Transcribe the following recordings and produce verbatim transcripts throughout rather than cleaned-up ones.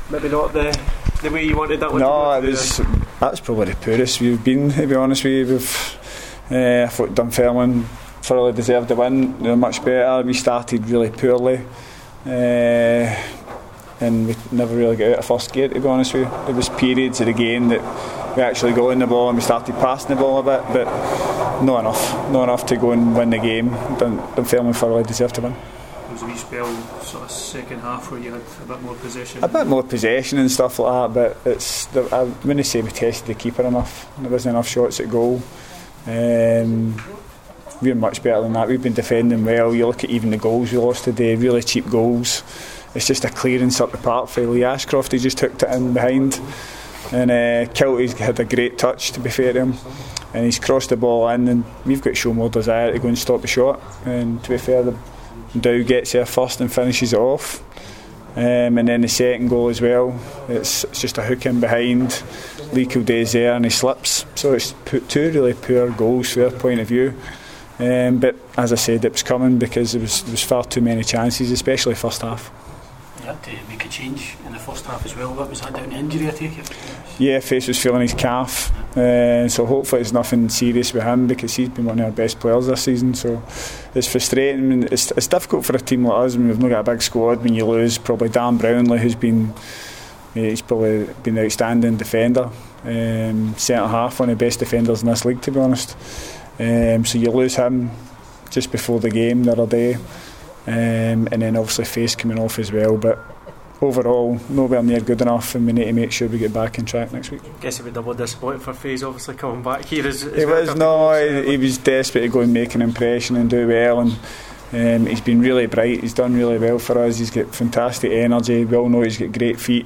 maybe not the the way you wanted that one? No, it was that's probably the poorest we've been, to be honest with you. We've, uh, I thought Dunfermline thoroughly deserved the win. They were much better. We started really poorly, uh, and we never really got out of first gear, to be honest with you. There was periods of the game that we actually got in the ball and we started passing the ball a bit, but not enough, not enough to go and win the game. Dun- Dunfermline thoroughly deserved to win. There was a wee spell, sort of second half, where you had a bit more possession. A bit more possession and stuff like that, but it's. I wouldn't say we tested the keeper enough. There wasn't enough shots at goal. Um, we're much better than that. We've been defending well. You look at even the goals we lost today, really cheap goals. It's just a clearance up the park for Lee Ashcroft. He just took it in behind, and uh, Kilty's had a great touch, to be fair to him, and he's crossed the ball in, and we've got to show more desire to go and stop the shot. And to be fair, the Dow gets there first and finishes it off, um, and then the second goal as well, it's, it's just a hook in behind. Lee Kilday's there and he slips, so it's two really poor goals from their point of view. Um, but as I said, it was coming because there was, there was far too many chances, especially first half. You had to make a change in the first half as well. What was that, down to injury, I take it? Yeah, Face was feeling his calf, uh, so hopefully it's nothing serious with him, because he's been one of our best players this season. So it's frustrating. It's, it's difficult for a team like us when we've not got a big squad. When you lose probably Dan Brownlee, who's been he's probably been an outstanding defender, um, centre half, one of the best defenders in this league, to be honest. Um, so you lose him just before the game the other day, um, and then obviously Face coming off as well. But overall, nowhere near good enough, and we need to make sure we get back on track next week. I guess it would double disappointing for Faze, obviously coming back here as, as he well was no, he, he was desperate to go and make an impression and do well, and um, he's been really bright. He's done really well for us. He's got fantastic energy. We all know he's got great feet,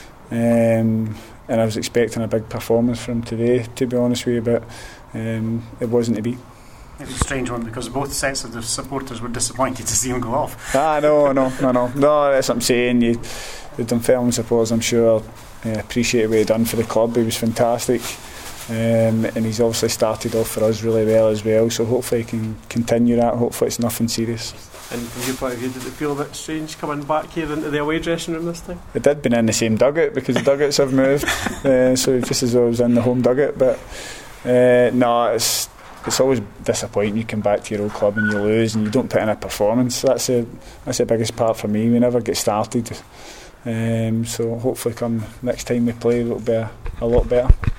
um, and I was expecting a big performance from him today, to be honest with you, but um, it wasn't to be. It was a strange one, because both sets of the supporters were disappointed to see him go off. Ah, no, no, no, no, no. That's what I'm saying. You, the Dunfermline supporters, I'm sure, uh, appreciate what he done for the club. He was fantastic, um, and he's obviously started off for us really well as well. So hopefully he can continue that. Hopefully it's nothing serious. And from your point of view, did it feel a bit strange coming back here into the away dressing room this time? It did, been in the same dugout, because the dugouts have moved, uh, so just as though I was in the home dugout. But uh, no, it's. It's always disappointing. You come back to your old club and you lose and you don't put in a performance. That's the that's the biggest part for me. We never get started, um, so hopefully come next time we play it'll be a, a lot better.